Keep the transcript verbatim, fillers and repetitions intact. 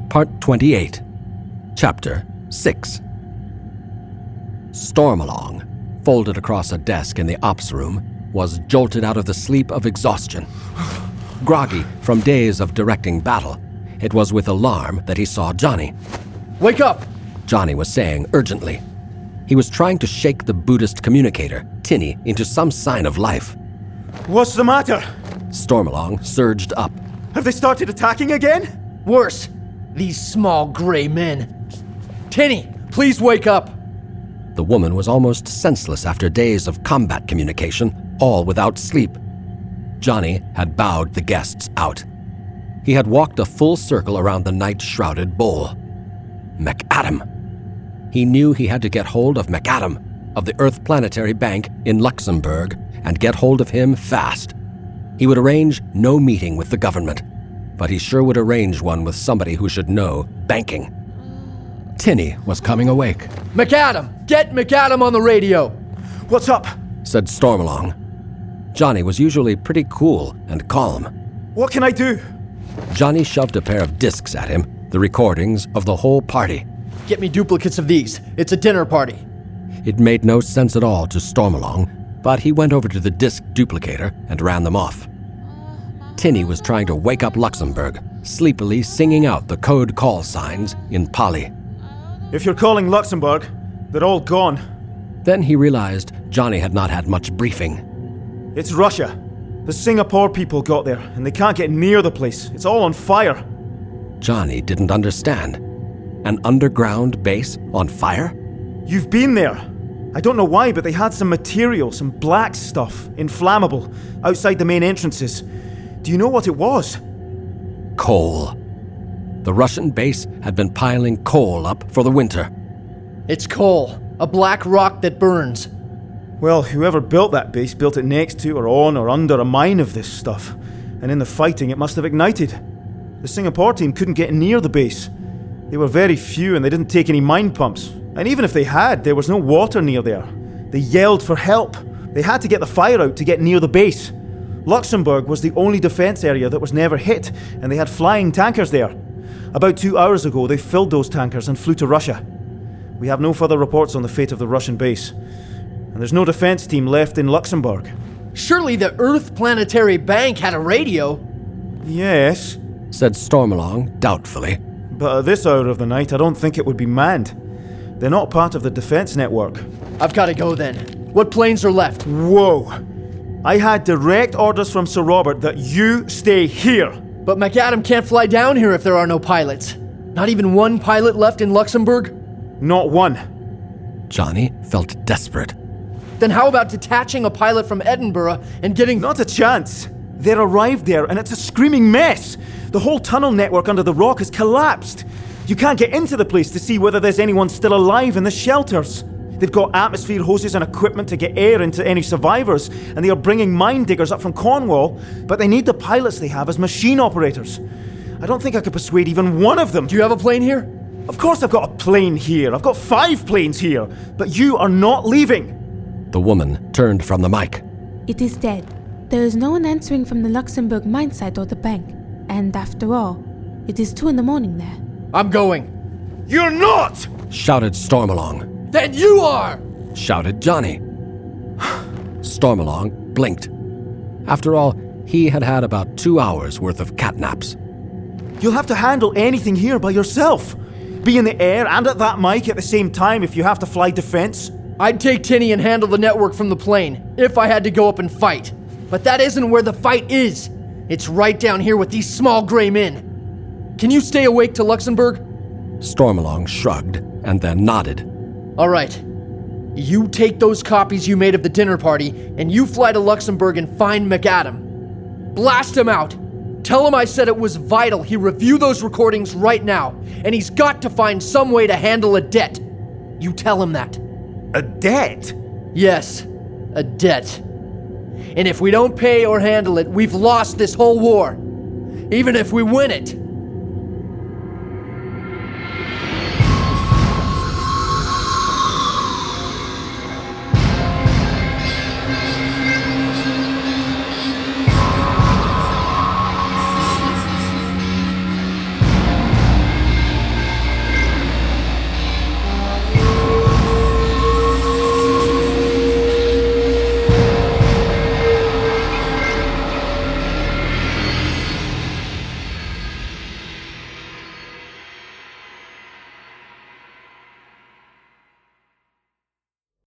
Part twenty-eight, Chapter six. Stormalong, folded across a desk in the ops room, was jolted out of the sleep of exhaustion. Groggy from days of directing battle, it was with alarm that he saw Johnny. "Wake up!" Johnny was saying urgently. He was trying to shake the Buddhist communicator, Tinny, into some sign of life. "What's the matter?" Stormalong surged up. "Have they started attacking again?" "Worse. These small gray men. Tinny, please wake up!" The woman was almost senseless after days of combat communication, all without sleep. Johnny had bowed the guests out. He had walked a full circle around the night-shrouded bowl. McAdam. He knew he had to get hold of McAdam, of the Earth Planetary Bank in Luxembourg, and get hold of him fast. He would arrange no meeting with the government, but he sure would arrange one with somebody who should know banking. Tinny was coming awake. "McAdam! Get McAdam on the radio!" "What's up?" said Stormalong. Johnny was usually pretty cool and calm. "What can I do?" Johnny shoved a pair of discs at him, the recordings of the whole party. "Get me duplicates of these. It's a dinner party." It made no sense at all to Stormalong, but he went over to the disc duplicator and ran them off. Tinny was trying to wake up Luxembourg, sleepily singing out the code call signs in Pali. "If you're calling Luxembourg, they're all gone." Then he realized Johnny had not had much briefing. "It's Russia. The Singapore people got there, and they can't get near the place. It's all on fire." Johnny didn't understand. An underground base on fire? "You've been there. I don't know why, but they had some material, some black stuff, inflammable, outside the main entrances. Do you know what it was?" Coal. The Russian base had been piling coal up for the winter. "It's coal. A black rock that burns." "Well, whoever built that base built it next to or on or under a mine of this stuff. And in the fighting, it must have ignited. The Singapore team couldn't get near the base. They were very few and they didn't take any mine pumps. And even if they had, there was no water near there. They yelled for help. They had to get the fire out to get near the base. Luxembourg was the only defense area that was never hit, and they had flying tankers there. About two hours ago, they filled those tankers and flew to Russia. We have no further reports on the fate of the Russian base. And there's no defense team left in Luxembourg." "Surely the Earth Planetary Bank had a radio." "Yes," said Stormalong doubtfully. "but at this hour of the night, I don't think it would be manned. They're not part of the defense network." "I've got to go then. What planes are left?" "Whoa! I had direct orders from Sir Robert that you stay here." "But McAdam can't fly down here if there are no pilots. Not even one pilot left in Luxembourg?" "Not one." Johnny felt desperate. "Then how about detaching a pilot from Edinburgh and getting..." "Not a chance. They're arrived there and it's a screaming mess. The whole tunnel network under the rock has collapsed. You can't get into the place to see whether there's anyone still alive in the shelters. They've got atmosphere hoses and equipment to get air into any survivors, and they are bringing mine diggers up from Cornwall, but they need the pilots they have as machine operators. I don't think I could persuade even one of them." "Do you have a plane here?" "Of course I've got a plane here. I've got five planes here. But you are not leaving." The woman turned from the mic. "It is dead. There is no one answering from the Luxembourg mine site or the bank. And after all, it is two in the morning there." "I'm going." "You're not!" shouted Stormalong. "Then you are!" shouted Johnny. Stormalong blinked. After all, he had had about two hours worth of catnaps. "You'll have to handle anything here by yourself. Be in the air and at that mic at the same time if you have to fly defense." "I'd take Tinny and handle the network from the plane, if I had to go up and fight. But that isn't where the fight is. It's right down here with these small gray men. Can you stay awake to Luxembourg?" Stormalong shrugged and then nodded. "All right. You take those copies you made of the dinner party, and you fly to Luxembourg and find McAdam. Blast him out. Tell him I said it was vital he review those recordings right now, and he's got to find some way to handle a debt. You tell him that." "A debt?" "Yes, a debt. And if we don't pay or handle it, we've lost this whole war. Even if we win it,